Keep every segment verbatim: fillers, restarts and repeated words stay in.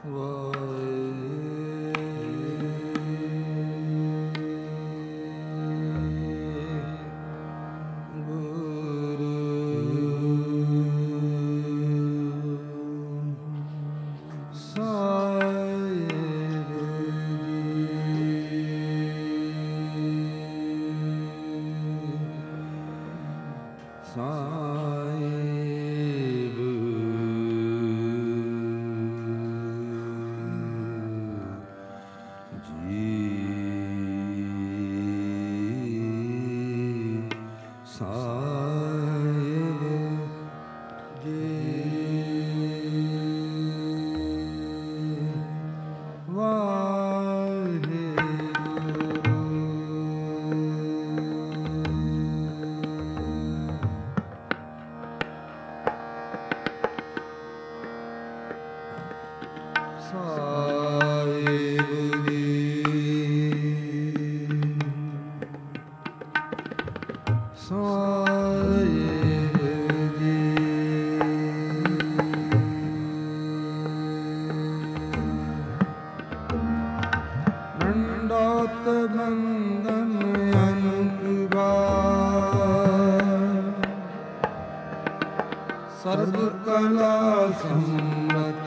ਸਰਬ ਕਲਾ ਸਮਰਥ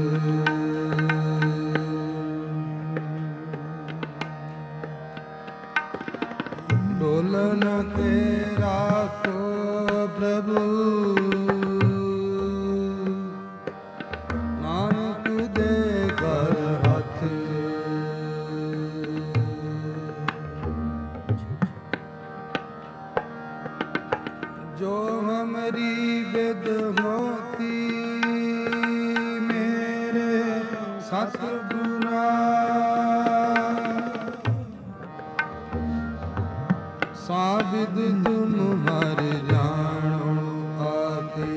ਡੋਲਨ ਤੇਰਾ ਕੋ ਪ੍ਰਭੂ ਨਾਨਕ ਦੇ ਘਰ ਹੱਥ ਜੋ ਹਮਰੀ ਵਿਦ ਹੋਤੀ ਮੇਰੇ ਸਤਿਗੁਰਾ ਸਾਬਿਦ ਤੁਮ ਹਰ ਜਾਣੋ ਆਕੇ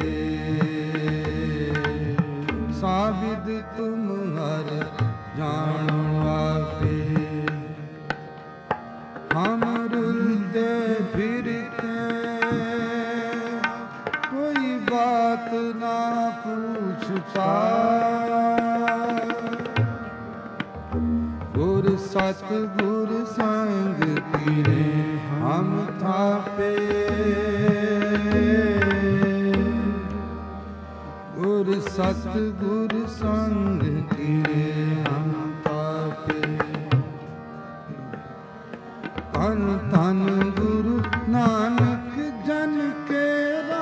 ਸਾਬਿਦ ਤੁਮ ਹਰ ਜਾਣੋ ਆਕੇ ਹਮ ਰੁਲਦੇ ਫਿਰਤੇ ਕੋਈ ਬਾਤ ਨਾ ਪੁੱਛਤਾ ਗੁਰ ਸਤ ਗੁਰ ਸੰਗ ਕੀਨੇ ਹਮ ਥਾਪੇ ਗੁਰ ਸਤ ਗੁਰ ਸੰਗ ਕੀਨੇ ਹਮ ਥਾਪੇ ਧੰਨ ਧੰਨ ਗੁਰੂ ਨਾਨਕ ਜਨ ਕੇਰਾ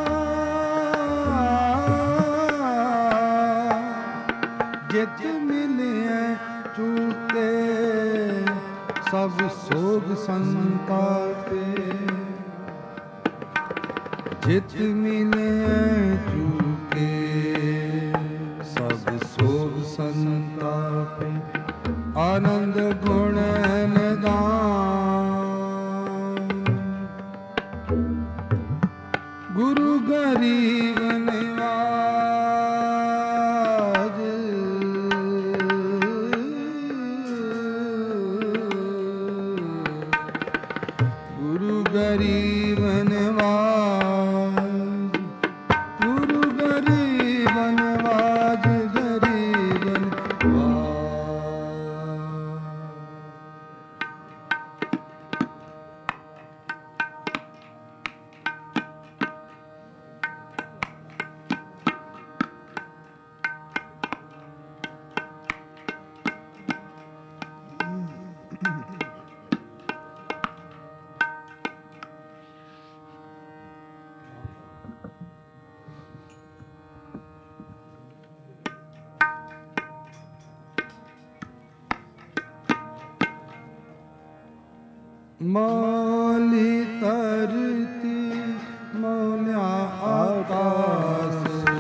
ਜਿਤ ਮਿਲਿਆ ਚੂਕੇ ਸਭ ਸੋਗ ਸੰਤਾਪੇ ਜਿਤ ਮਿਲਿਆ ਚੂਕੇ ਸਭ ਸੋਗ ਸੰਤਾਪੇ ਆਨੰਦ ਗੁਣ ਨਿਦਾਨ ਗੁਰੂ ਗਰੀਬ ਨਿਵਾਜ ਗੁਰੂ ਗਰੀਬ ਨਿਵਾਜ ਗੁਰੂ ਗਰੀਬ ਨਿਵਾਜ ਗਰੀਬ ਮੌਲੀ ਧਰਤੀ ਮੌਲਿਆ ਆਕਾਸ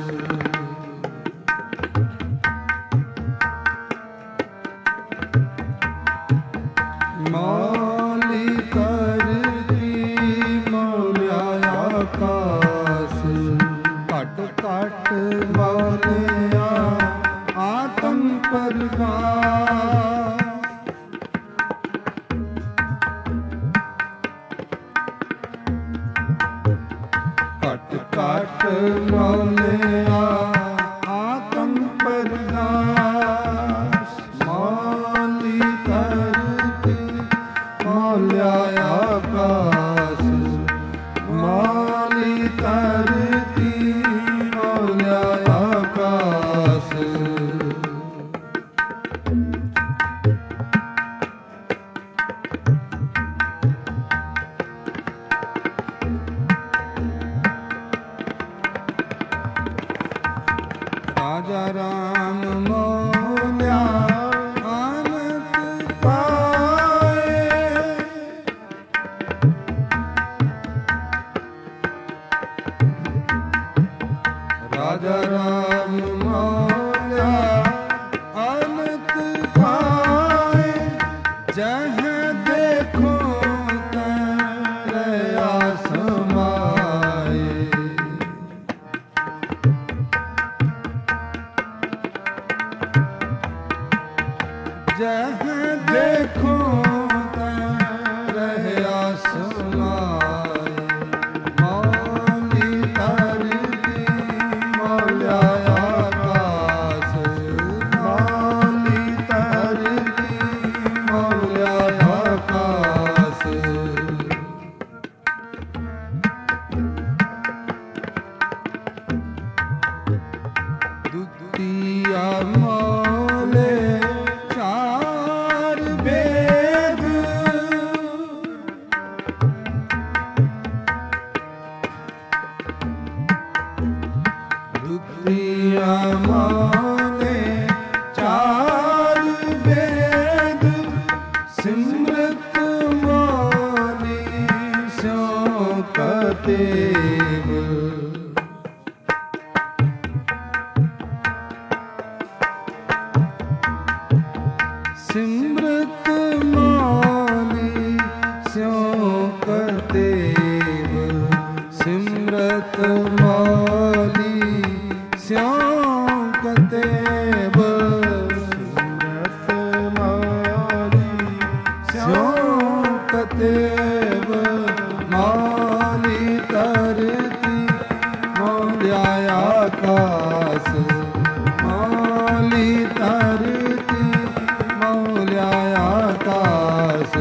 ਮੌਲੀ ਧਰਤੀ ਮੌਲਿਆ ਆਕਾਸ ਘਟ ਘਟ ਮੌਲਿਆ ਆਤਮ ਪ੍ਰਕਾਸ਼ ਅਰਦਾਸ। ਮਾਲੀ ਧਰਤੀ ਮੌਲਿਆ ਆਕਾਸ, ਮਾਲੀ ਧਰਤੀ ਮੌਲਿਆ ਆਕਾਸ। ਰਾਜਾ ਰਾਮ ਮੋਲਿਆ ਆਨੰਦ ਪਾਏ, ਰਾਜਾ ਰਾਮ ਮੋਲਿਆ ਆਨੰਦ ਪਾਏ। ਜਹ ਦੇਖੋ ਤਹ ਰਹਾ ਸਮਾਏ, जह देखो तह रहा समाए। मौली धरती मौलिया आकाश, मौली धरती मौलिया आकाश। दुतिया मौले चार वेद, दुतिया मौले चार वेद। सिमरत मौली स्यों कतेव, सिमरत मौली स्यों कतेव, सिमरत मौली स्यों कतेव, सिमरत मौली स्यों कतेव। मौली धरती मौलिया आकाश, मौली धरती मौलिया आकाश।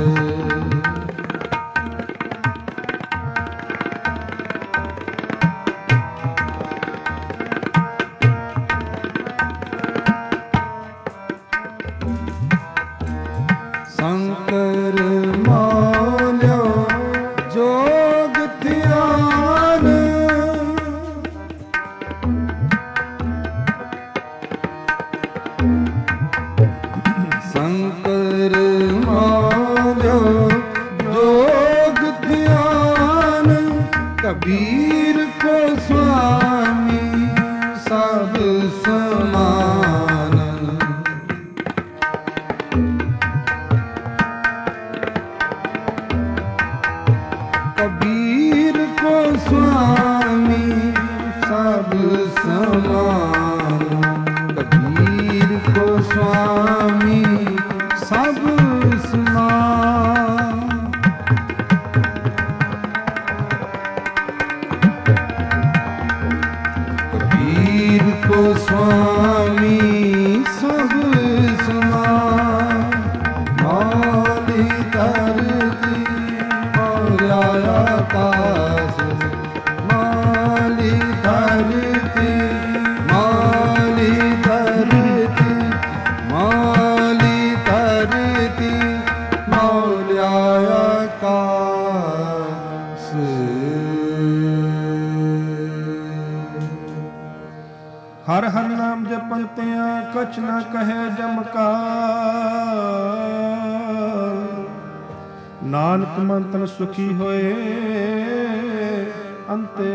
शंकर मौल्यो जोग ध्यान, शंकर मौल्यो जोग ध्यान। कबीर को स्वामी सब समान, कबीर को स्वामी सब समान, कबीर को स्वामी सब समान। कबीर को स्वामी सब समान। मौली धरती मौलिया आकाश, मौली धरती मौली धरती मौली धरती मौलिया आकाश। हर हर नाम जपंतिया कछ न कहे जमकार। नानक मंतन सुखी होए अंते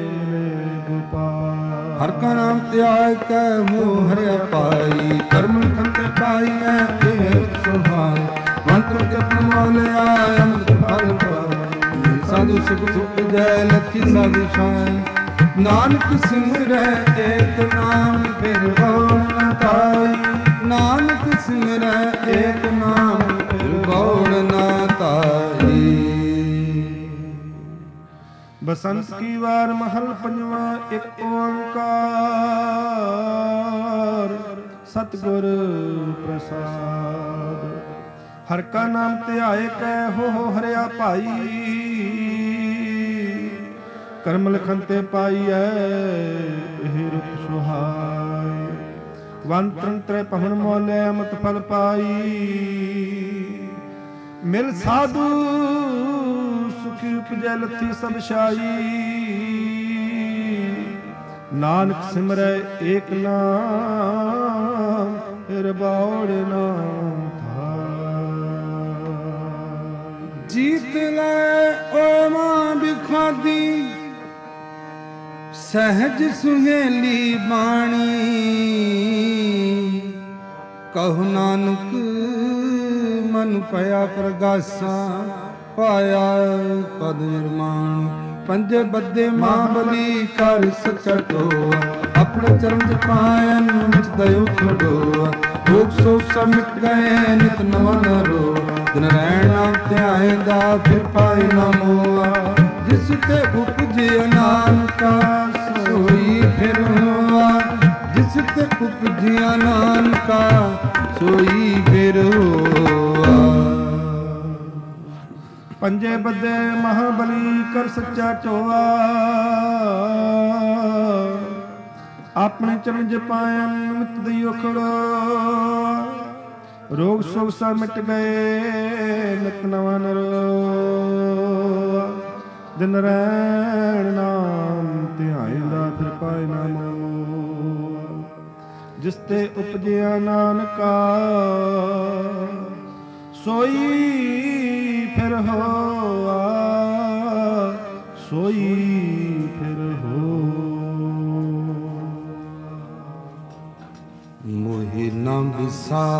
गोपाल। हर का नाम त्याग के मुँह हरिया पाई, कर्म खंते पाई है सुहाई। मंत्र के प्रमोल आय अमृत फल पाई, साधु सुख सुख जय लखी साधु छाई। नानक सिमरै एक नाम फिर गौर न ताई, नानक सिमरै एक नाम फिर गौर न ताई। बसंत की वार महल पंजवा एक ओंकार। सतगुर प्रसाद। हर का नाम ध्याए कै हो हो हरिया भाई, करम लखन ते पाईऐ एह रुख सुहाय। वन तन त्रै पवन मोले अमृत फल पाई, मिल साधु सुखी उपजै लथी सब शाई। नानक सिमरै एक नाम, फिर बाउड़ नाम था। जीत लै ओ मां बिखादी, सहज सुहेली बाणी। कहु नानक मन पया प्रगासा, पाया पद निर्माण। पंजे बद्दे मां बली कर सच्चा टोआ, अपने चरण च पायन विच दयो खडोआ। रोग सोग सब मिट गए नित नवा न रोआ, दिन रैन नाम ध्याएंदा फिर पाए न मोआ। जिस ते उपजे नानका सोई फिर होआ, जिस ते उपजिया नानका सोई फिर होआ। पंजे बद्दे महाबली कर सच्चा टोआ, अपने चरण जपायन मित दियो खड़ोआ। रोग सोग सब मिट गए नित नवा न रोआ। दिन रैन नाम ध्याएंदा फिर पाए ना मोआ। जिस ते उपजिया नानका सोई फिर होआ, सोई फिर हो। मोहि न विसार,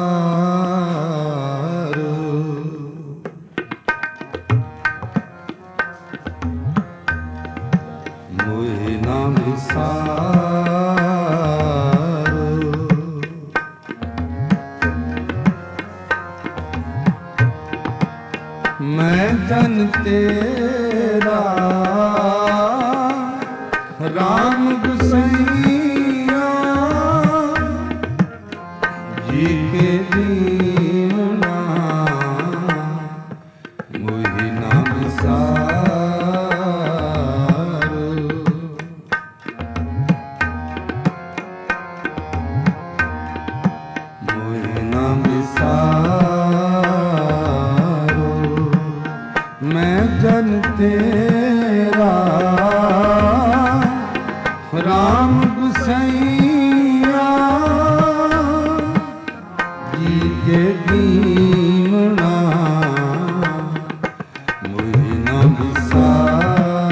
मोहि न विसार। मैं जन तेरा राम गुसैया, जी के दीना मोहि न विसार। मोहि न विसार, मैं जन तेरा राम गुसैया, जी के दीना मोहि न विसार।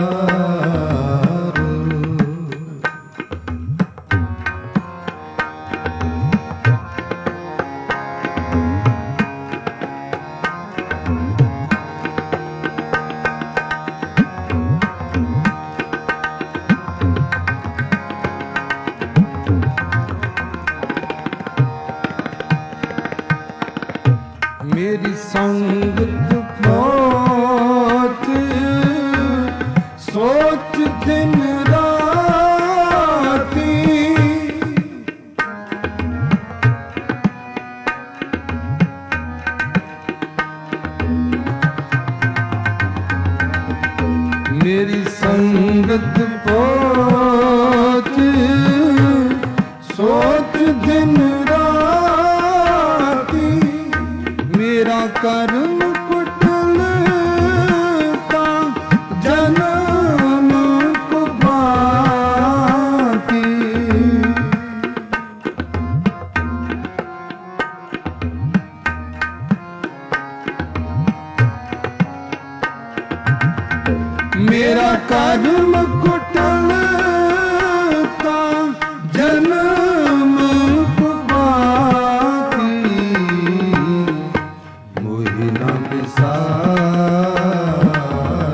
मेरी संगत पहुँच सोच दिन राती, मेरी संगत पहुँच सोच दिन राती। मेरा कर्म कुटलता जन्म को भांति, मेरा कर्म कुटलता जन्म को भांति। मोहि न विसार,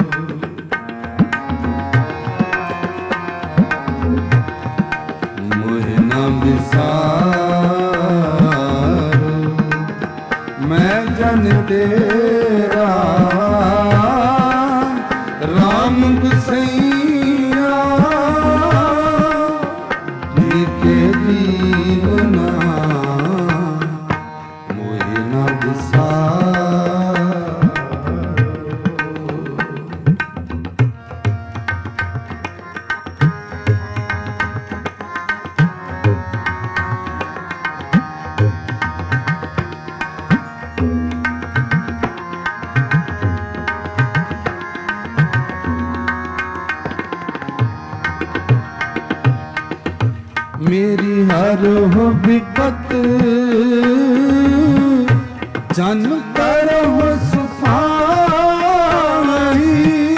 मोहि न विसार। मैं जन तेरा राम गुसैया, जी के दीन हर हो विपत जन करो सुफाई।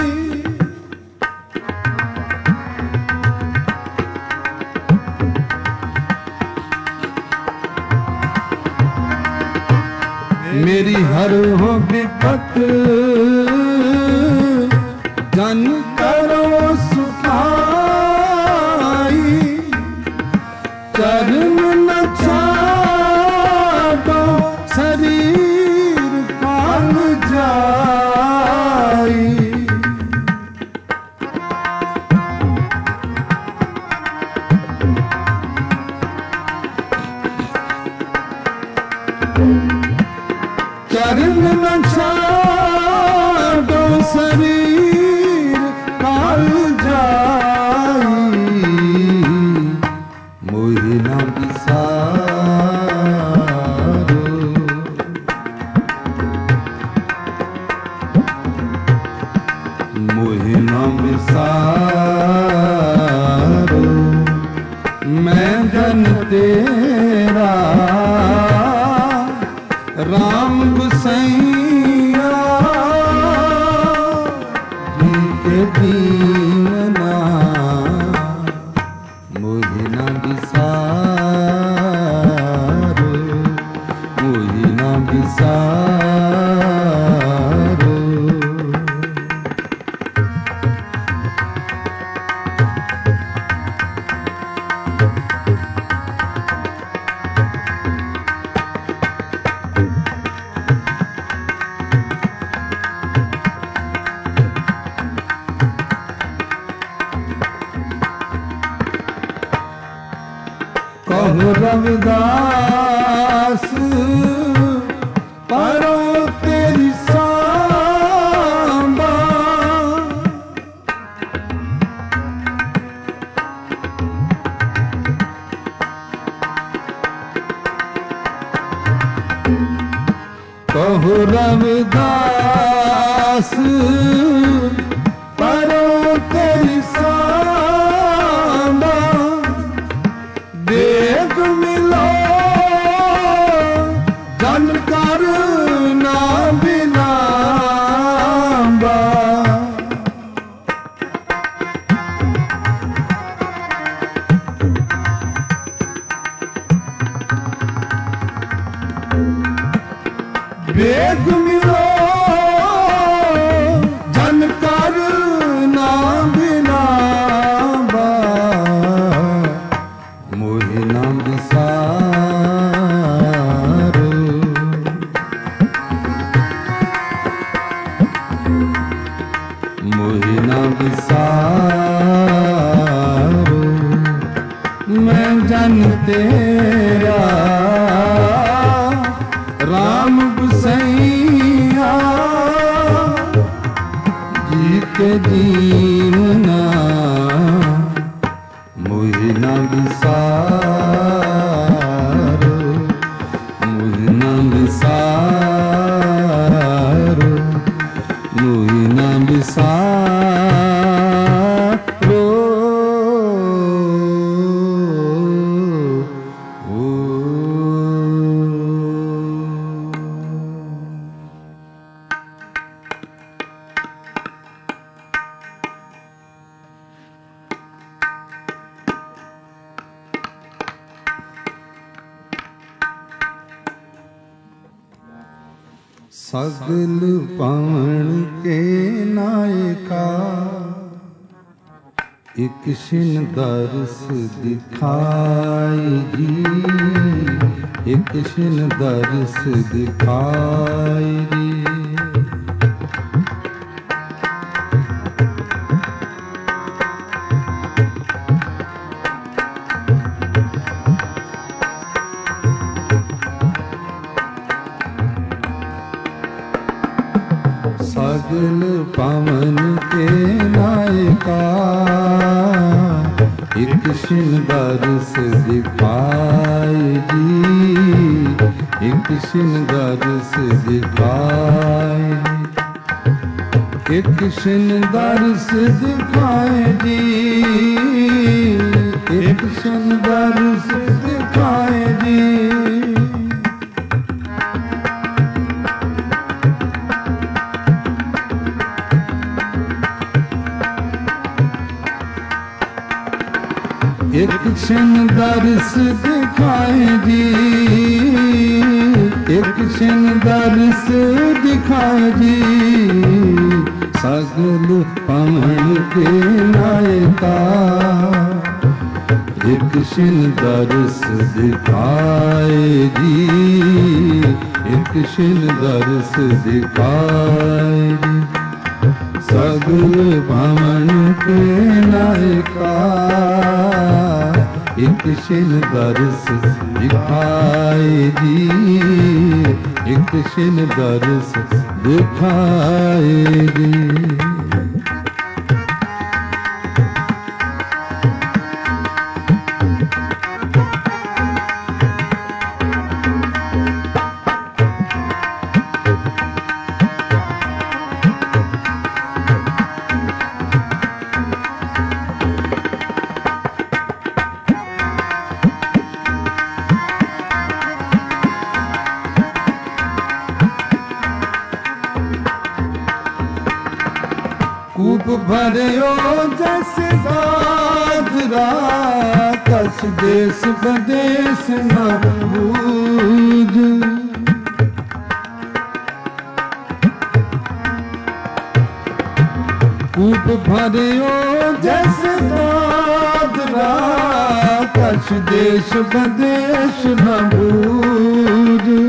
मेरी हर हो विपत जन करो सुखाई। चरण न छाड़ो शरीर काल जाई। चरण न छाड़ो शरीर काल जाई। मोहि न बिसारो मोहि न बिसारो मैं जन तेरा राम गुसैया जी के दीना मोहि न बिसारो मोहि न बिसारो। कहु रविदास परो तेरी सांबा। कहु रविदास परो तेरी सांबा। देख मिलो जन कर ना बिलांबा। देख मिलो जन कर ना बिलांबा। मोहि न बिसारो मोहि न बिसारो मैं जन तेरा राम गुसैया जी के दीना मोहि न बिसारो मोहि न बिसारो मोहि न बिसारो। सगल पाण के नायका एक शिन दर्श दिखाई जी। एक शिन दर्श दिखाई जी। सगल पवन के नायका एक शिन दर्श दिखाई जी। एक शिन दर्श दिखाई। एक शिन दर्श दिखाई जी। एक क्षण दर्श दिखाए जी। एक क्षण दर्श दिखाए जी, एक क्षण दर्श दिखाए जी, सगल पवन के नायका। एक क्षण दर्श दिखाए जी, एक क्षण दर्श दिखाए जी, सगल भवन के नायका। एक क्षण दर्श दिखाए जी, एक क्षण दर्श दिखाए जी। कूप भरियो जैसे गाजरा, कछ देश बदेश न बूझ। कूप भरियो जैसे गाजरा, कछ देश बदेश न बूझ।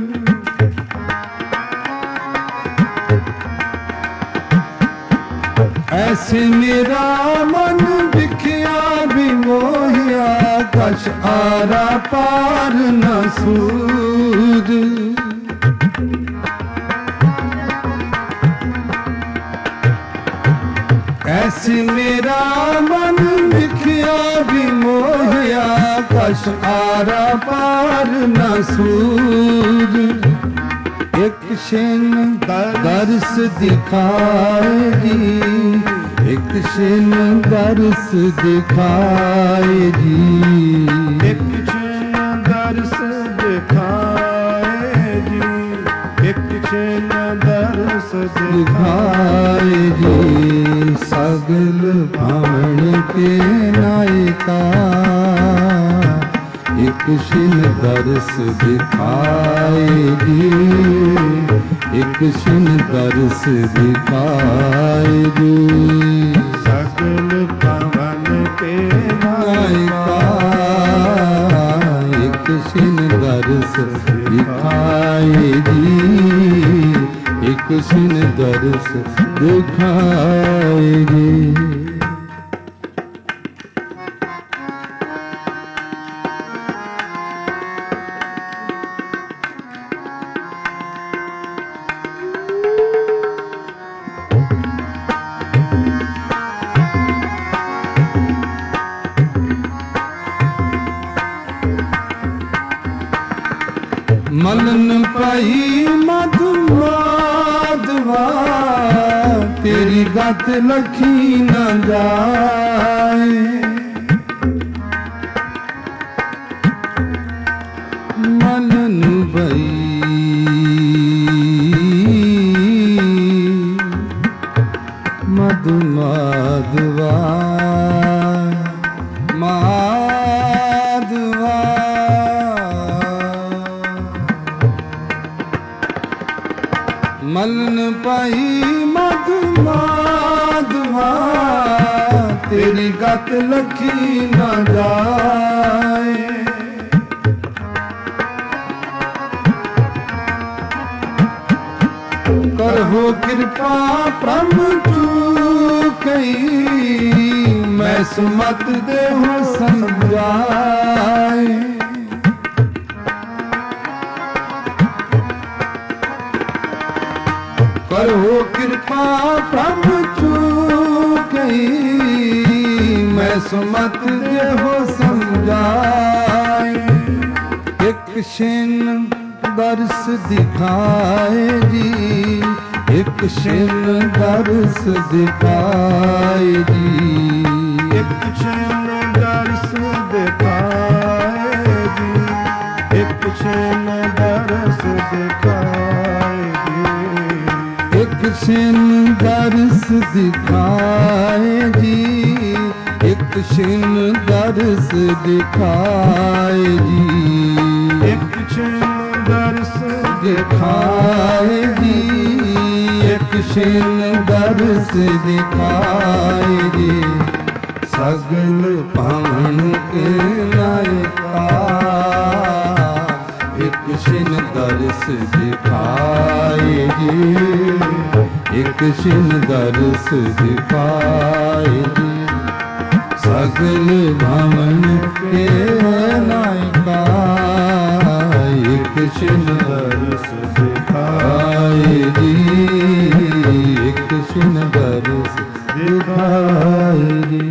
ऐसे मेरा मन बिखिया भी मोहिया, कछ आरा पार न सूझ। ऐसे मेरा मन बिखिया भी मोहिया, कछ आरा पार न सूझ। एक क्षण दर्श दिखाए जी, एक क्षण दर्श दिखाए जी, एक क्षण दर्श दिखाए जी, एक क्षण दर्श दिखाए जी, सगल भवन के नायका। एक क्षण दर्श दिखाए जी, एक क्षण दर्श दिखाए जी, सगल पवन के नायका। एक क्षण दर्श दिखाए जी, एक क्षण दर्श दिखाए जी। मलन पाई मधु माधवा, तेरी गत लखी न जाए। मलन भई मधु माधवा, माधवा मलन पाई मधु माधवा, तेरी गत लखी न जाए। करहो कृपा प्रम चूकई, मैं सुमत देहो समझाए। करहो कृपा प्रभु चूकई, मैं सुमत देहो समझाए। एक क्षण दर्श दिखाए जी, एक क्षण दर्श दिखाए जी, एक क्षण दर्श दिखाए जी, एक क्षण दर्श दिखाए जी, एक क्षण दर्श दिखाए जी, एक क्षण दर्श दिखाए जी, सगल पावन के नायका, एक क्षण दर्श दिखाए जी, एक क्षण दर्श दिखाए जी, सगल भवन के नायका, एक क्षण दर्श दिखाए जी, एक क्षण दर्श दिखाए जी।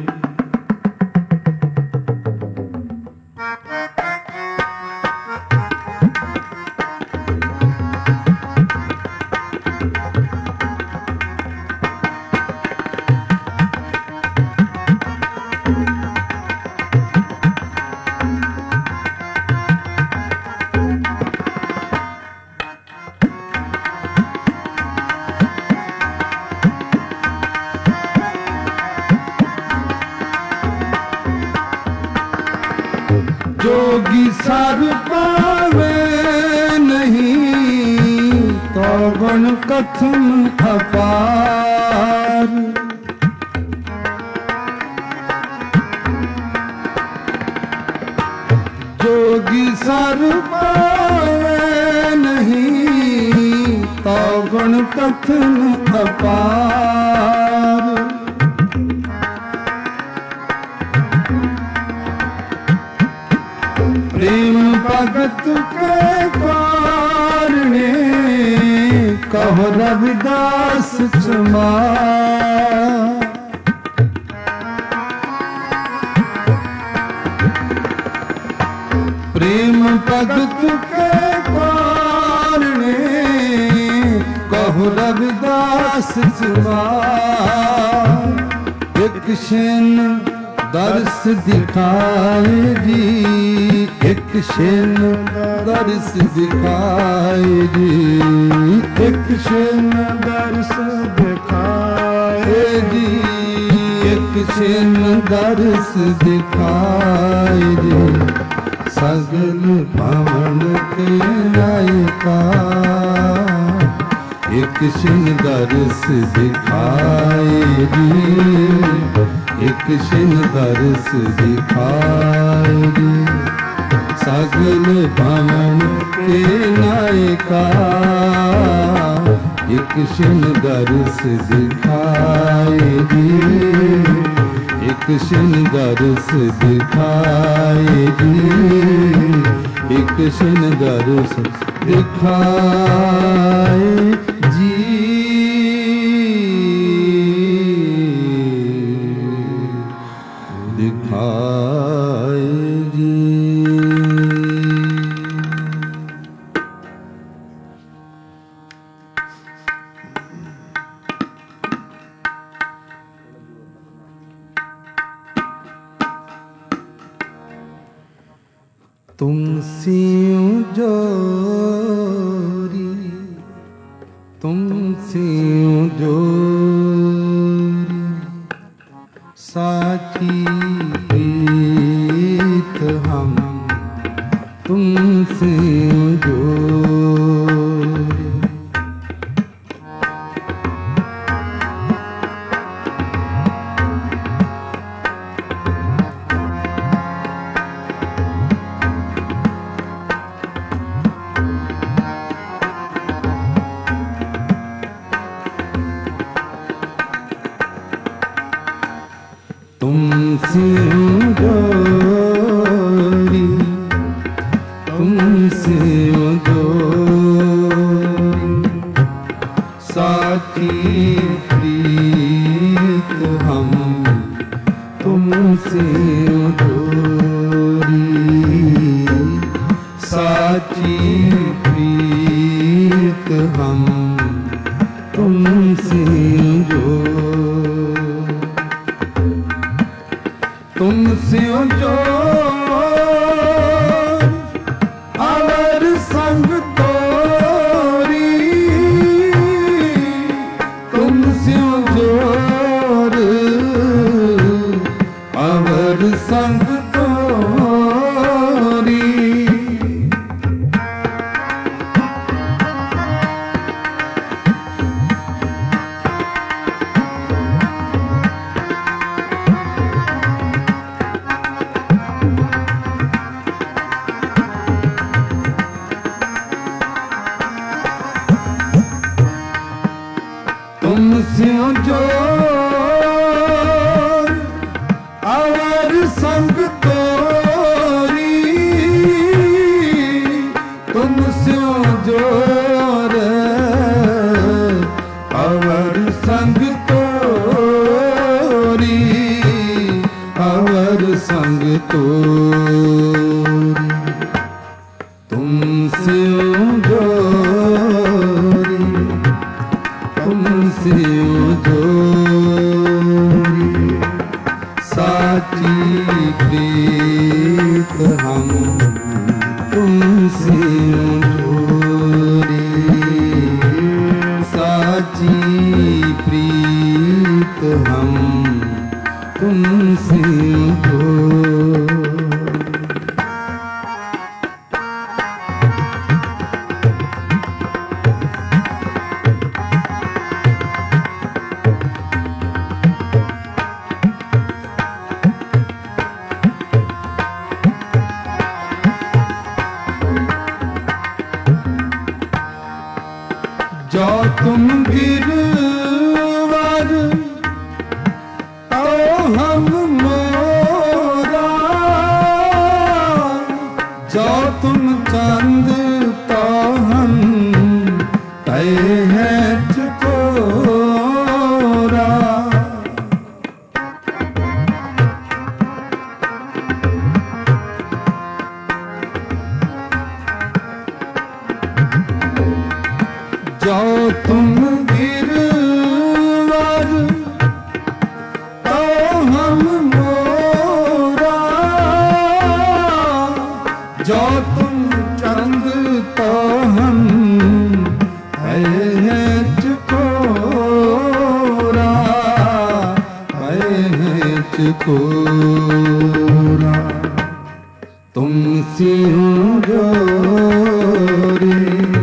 जोगी सर पावे नहीं, तो गुण कथन अपार, जोगी सर पावे नहीं, तो गुण कथन अपार, प्रेम भगत के कारणे, कहो रविदास चमा, प्रेम भगत के कारणे, कहो रविदास चमा, एक क्षण दर्श दिखाए जी, एक क्षण दर्श दिखाए जी, एक क्षण दर्श दिखाए जी, एक क्षण दर्श दिखाए जी, सगल भवन के नायका, एक क्षण दर्श दिखाए जी, एक क्षण दर्श दिखाए जी, सगल भवन के नायका, एक क्षण दर्श दिखाए जी, एक क्षण दर्श दिखाए जी, एक क्षण दर्श दिखाए जी। दिखाए जी। तुम सियों जोरी, तुम सियों जोरी, साथी प्रीत हम तुमसे जोरी, तुमसे जोरी, तुमसे जोरी, साथी प्रीत हम तुमसे जोरी, साथी प्रीत हम तुमसे जोरी, तुमसे जो अवर संग तोरी, तुमसे जो जोर अवर संग तोरी तुम स्यो जोर अवर संग तोरी अवर संग तोरी तुम स्यो जोरी तुम स्यो जोरी साची प्रीत हम तुमसे जोरी साची प्रीत हम तुमसे जोरी जो तुम गिरवर तो हम मोरा जो तुम चंद तो हम तय है चकोरा जो तुम गिरवर तो हम मोरा जो तुम चंद तो हम है चकोरा है चकोरा तुम सिंह जोरी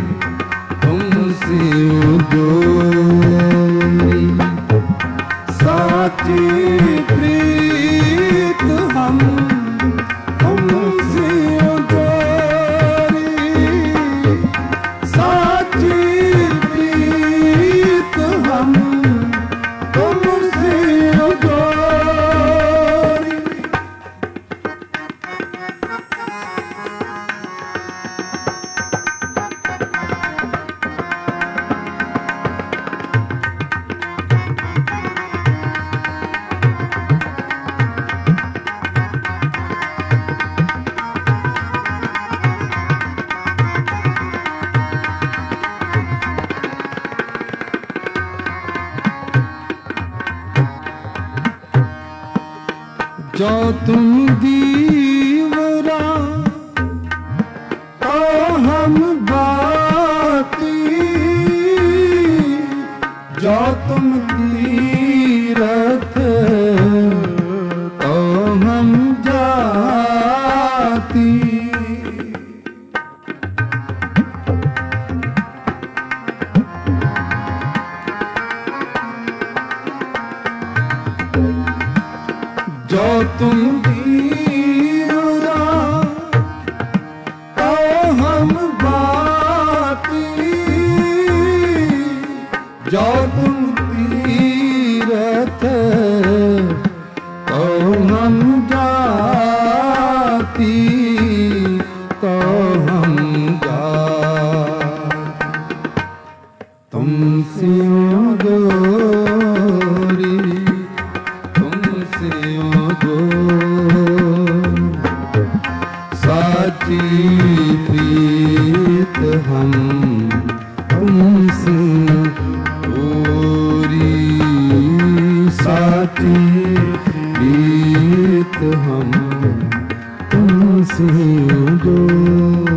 जोरी साची प्रीत हम तुमसे जोरी साची प्रीत हम तुमसे जोरी जो तुम दीवरा तो हम बाती जो तुम तीरथ तो हम जाती जो तुम दीवरा तो हम बाती जो तुम तीरथ तो हम जाती तो हम जाती तुमसे जोरी साची प्रीत हम तुमसे जोरी साची प्रीत हम तुमसे जोरी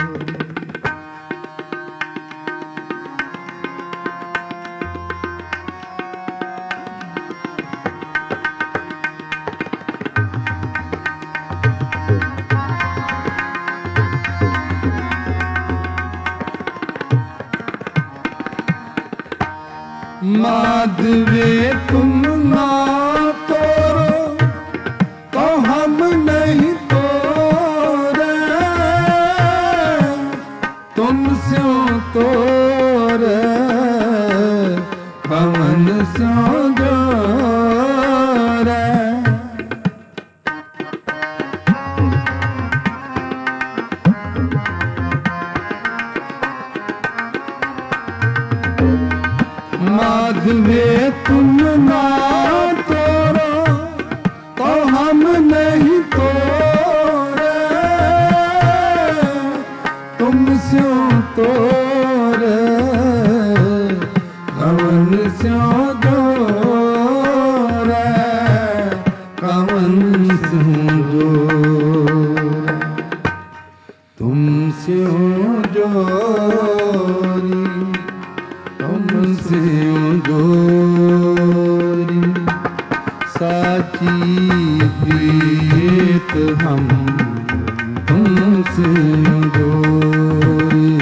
माधवे तुम ना तोरो तो हम नहीं तोरे तुम स्यों तोरे पवन स्यों पग में तुम ना तोड़ो तो हम नहीं तोड़े, तुम स्यों तोड़े कवन स्यों जोड़े, कवन स्यों जोड़े, तुम स्यों जोड़ी, तुम स्यों जोड़ी, साची प्रीत हम तुमसे जोड़ी,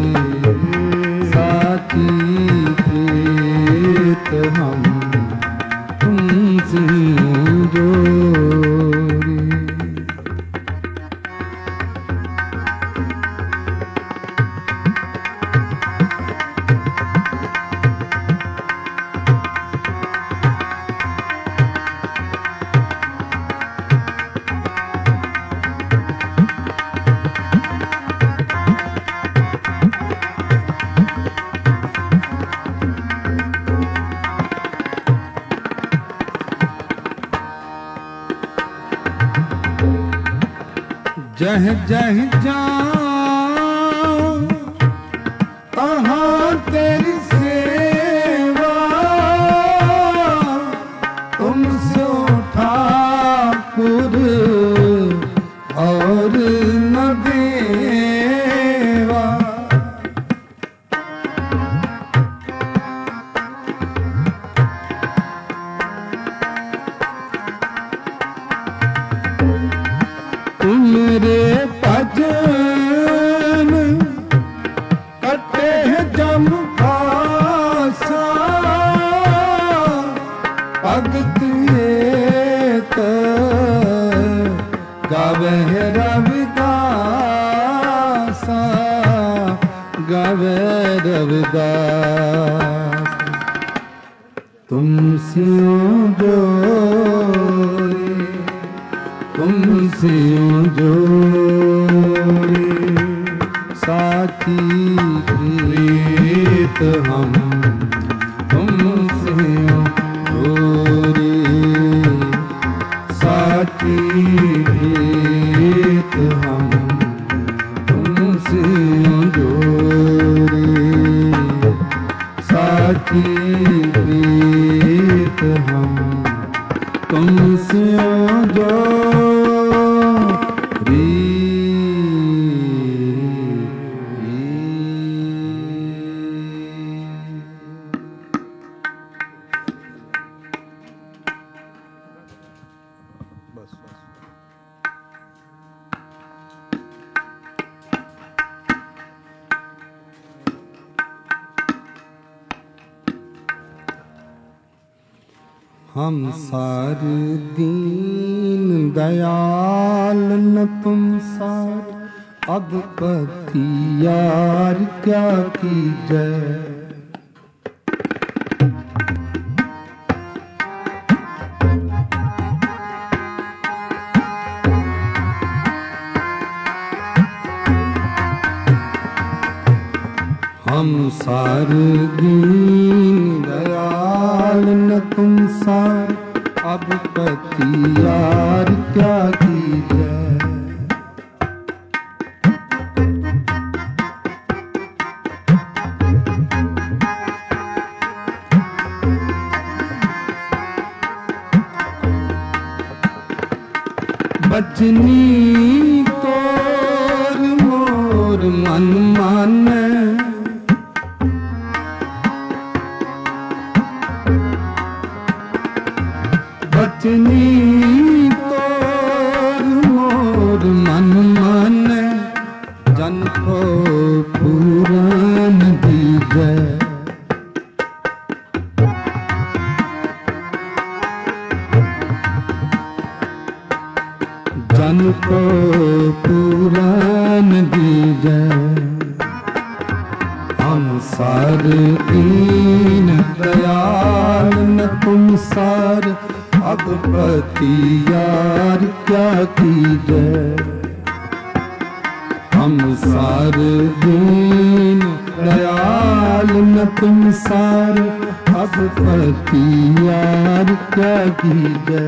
साची प्रीत हम तुमसे जोड़ी। जह जह जाऊं तहाँ तेरी सेवा, तुम सो ठाकुर और न देवा। तुमरे भजन कटे जम फासा, भगत एक गावे रविदासा, गावे रविदास। तुम स्यों जोड़ी, तुम स्यों जोड़ी, साची प्रीत हम तुम स्यों जोड़ी, साची प्रीत हम तुम स्यों जोड़ी, साची प्रीत हम तुम स्यों जोड़ी। हम सार दीन दयाल न तुम सार, अब पति यार क्या कीजै। हम सार दीन दयाल न तुम सार, अब पति यार क्या कीजै। बचनी तोर मोर मन माने, बचनी तोर मोर मन माने, जन को पूरन दीजै। जन को पूरन दीजै। हम सार दीन दयाल न तुम सार, अब पति यार क्या कीजै। हम सार दीन दयाल न तुम सार, अब पति यार क्या कीजिए।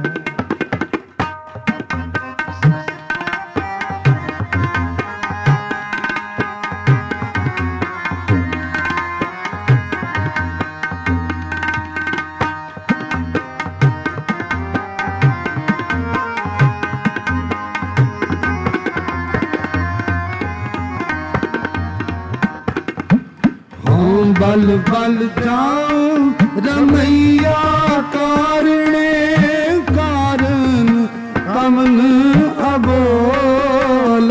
बल बल जाऊं रमैया कारणे, कारण कमन अबोल।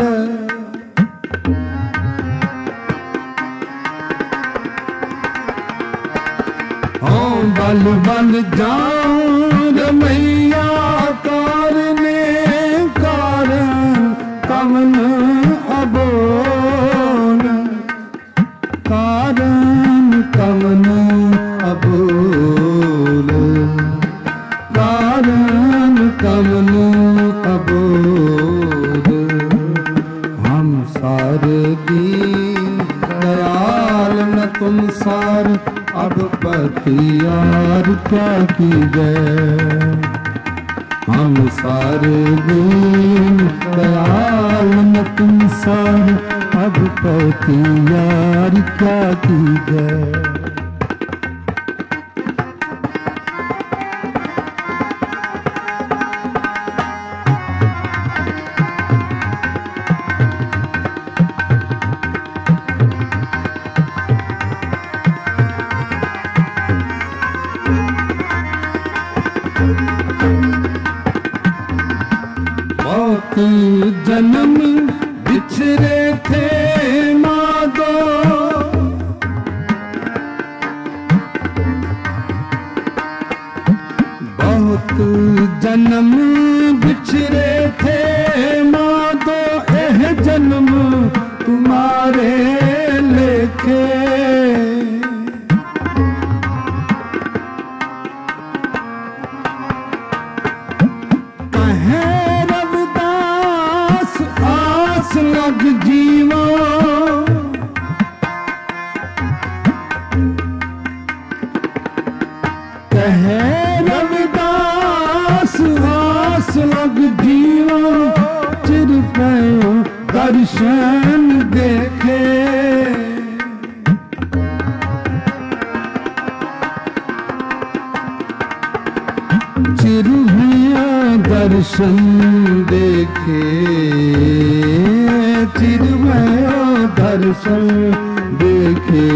हो बल बल जाऊं रमैया कारणे, कारण कमन अबोल। कारण कमन अबोल, कारण कमन अबोल। हम सारे दीन दयाल न तुम सार, अब पति यार क्या कीजिए। हम सारे दीन दयाल न तुम सार, अब पति यार क्या कीजिए। बहुत जन्म बिछड़े थे माधो, बहुत जन्म बिछड़े थे माधो, एह जन्म तुम्हारे लेखे। लग जीवा कहे रविदास, आस लग जीवा, चिर पयो दर्शन देखे। चिर दर्शन देखे, चिर दर्शन देखे।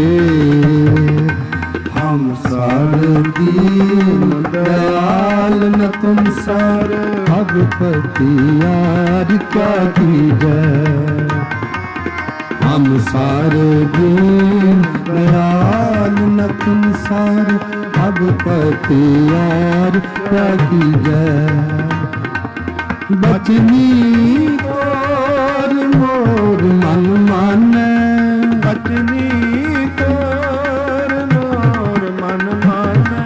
हम सारे दीन दयाल न तुम सार, अब पति यार क्या कीजिए। हम सारे दीन दयाल न तुम सार, अब पति यार क्या कीजिए। बचनी तोर मोर मन माने, बचनी तोर मोर मन माने।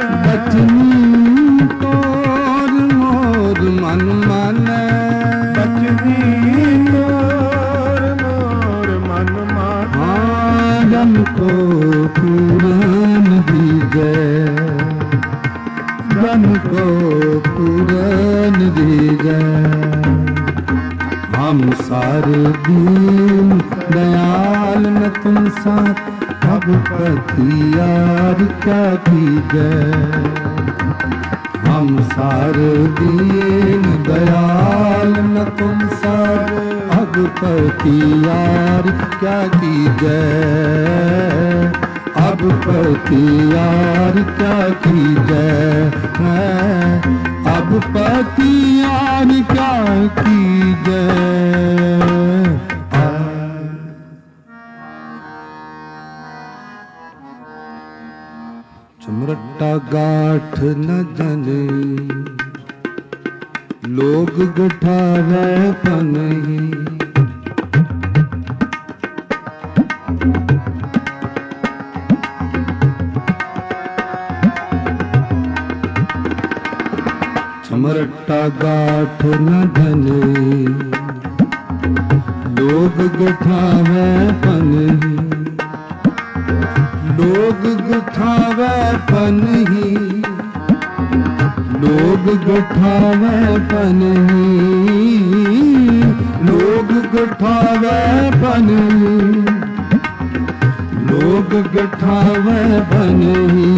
बचनी तोर मोर मन माने, बचनी तोर मोर मन माने। हाँ जन को पूरन दीजिए, जन को पूरन दीजिए। हम सारे दीन दयाल न तुम सार, अब पति यार क्या कीजिए। हम सारे दीन दयाल न तुम सार, अब पति यार क्या कीजिए। अब पति यार क्या कीजिए, अब पति यार क्या कीजिए। चमरट्टा गाठ न जने, लोग गठावे पनही। चमरट्टा गाठ न धने, लोग गठावे पनही। गठावे पनही, लोग गठावे पनही, लोग गठावे पनही,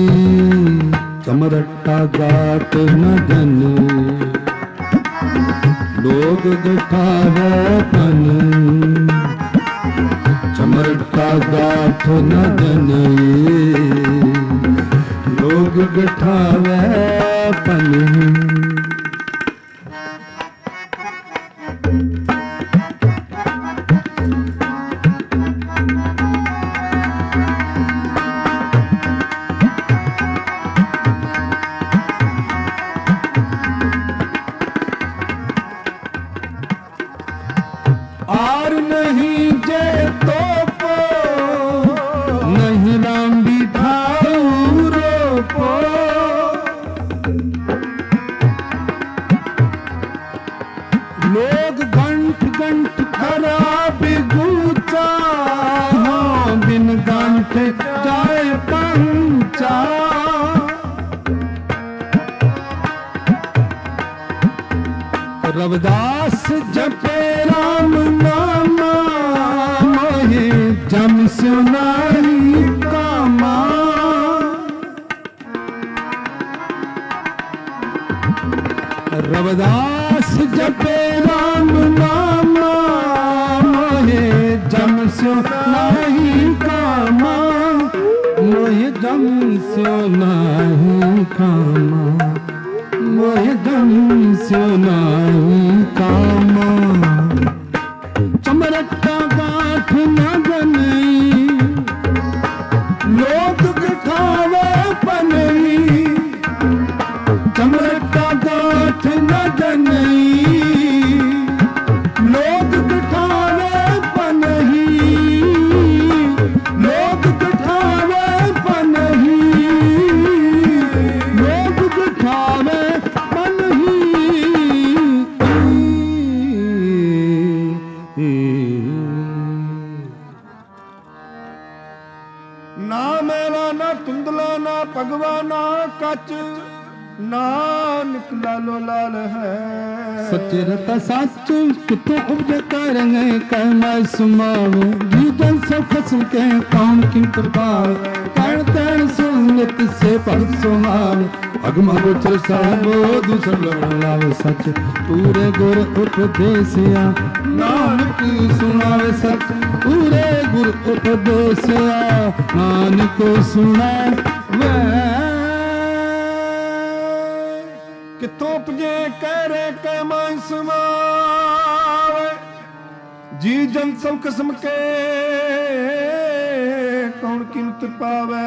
चमरट्टा गाट न जनी, लोग गठावे पनही, चमरट्टा गाठ न जनी, लोग गठावे पनही। आर नहीं जे तोपो, नहीं राम बिठाऊ रोपो, लोग गंठ गंठ खराब गूचा, हाँ बिन गंठ जाए पंचा, रविदास जपे राम नामा, मोहे जम से नहीं कामा, रविदास जपे राम नामा, मोहे जम से नहीं कामा, मोहे जम से नहीं कामा, मोहे जम से नहीं कामा, चमरट्टा गाठ न जनी, लोग गठावे पनही, चमरट्टा गाठ न जनी, लोग गठावे पनही, लोग गठावे पनही, लोग गठावे ना मेला ना तुंदला ना पगवा ना कच, नानक लालो लाल है। सच्चे रता सच कितों उपज करेंगे कर्म सुमावे, जीवन से फसल के कौन किन कृपाल, कर्ण तैन सुनित से पल सुहावे, अगम गोचर साहिबो दूसर लावे सच, पूरे गुर उपदेसिया, नानक सुनावे सच, पूरे गुर उपदेसिया, नानक सुनावे। कितों उपजे करे कै माई समावे, जी जन सब किस्म के कौन कीमत पावे,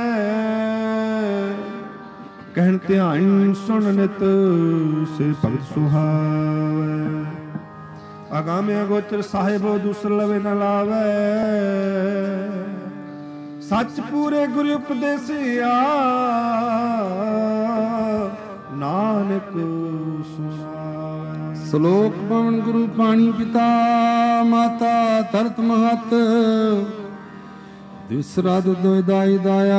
कहन ध्यान सुन नित से भगत सुहावे, आगामे अगोचर साहिबो दूसर लवे न लावे, सच पूरे गुरु उपदेसिया, नानक सुनावे। श्लोक पवन गुरु पाणी पिता माता धरत महत, दूसरा दुदो दाई दाया,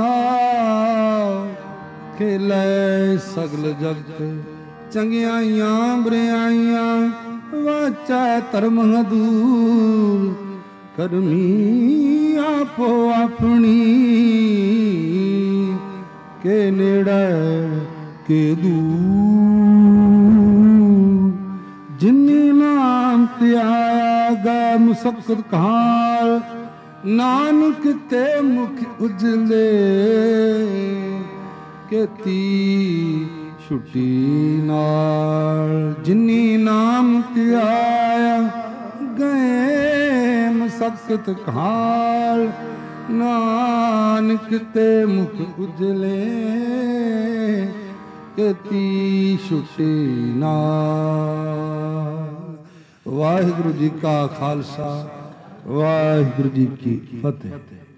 खेलै सगल जगत, चंगियाइयां बुराइयां, वाचा धर्म दूर, करमी आपो अपनी, के नेड़े के दूर, जिन्नी नाम त्यागा मुसक्कत काल, नानक ते मुख उजले, केती छुट्टी नाल, जिन्नी नाम त्याया गए मुसक्कत काल, नानक ते मुख उजले, केती छुट्टी नाल। वाहिगुरु जी का खालसा, वाहिगुरु जी की फतेह।